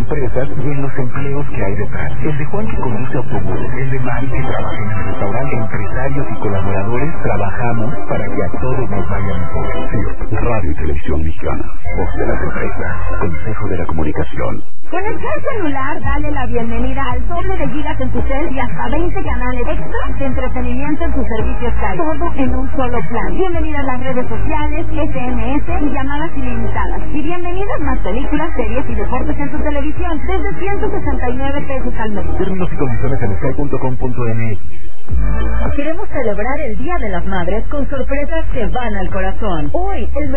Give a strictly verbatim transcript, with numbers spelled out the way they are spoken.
empresas y en los empleos que hay detrás. El de Juan que conduce autobús, el de Mari que trabaja en el restaurante, empresarios y colaboradores trabajamos para que a todos nos vaya mejor. Sí, Radio y Televisión Mexicana, voz de las empresas, Consejo de la Comunicación. Con el plan celular, dale la bienvenida al doble de gigas en tu cel y hasta veinte canales extra de entretenimiento en tu servicio Sky. Todo en un solo plan. Bienvenidas las redes sociales, S M S y llamadas ilimitadas. Y bienvenidas más películas, series y deportes en tu televisión desde ciento sesenta y nueve pesos al mes. Términos y condiciones en sky punto com punto m x. Queremos celebrar el Día de las Madres con sorpresas que van al corazón. Hoy, el